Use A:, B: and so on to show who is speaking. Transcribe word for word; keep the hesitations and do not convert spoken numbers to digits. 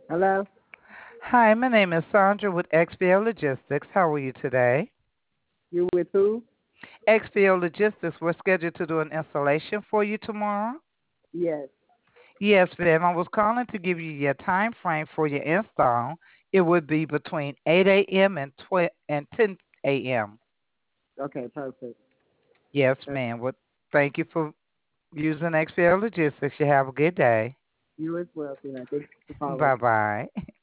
A: Hello?
B: Hi, my name is Sandra with X P O Logistics. How are you today?
A: You with who?
B: X P O Logistics, we're scheduled to do an installation for you tomorrow.
A: Yes.
B: Yes, ma'am. I was calling to give you your time frame for your install. It would be between eight a m and twelve and ten a m.
A: Okay, perfect.
B: Yes,
A: That's,
B: ma'am. Well, thank you for using X P O Logistics. You have a good day.
A: you as well, Tina. Thank you for calling.
B: Bye bye.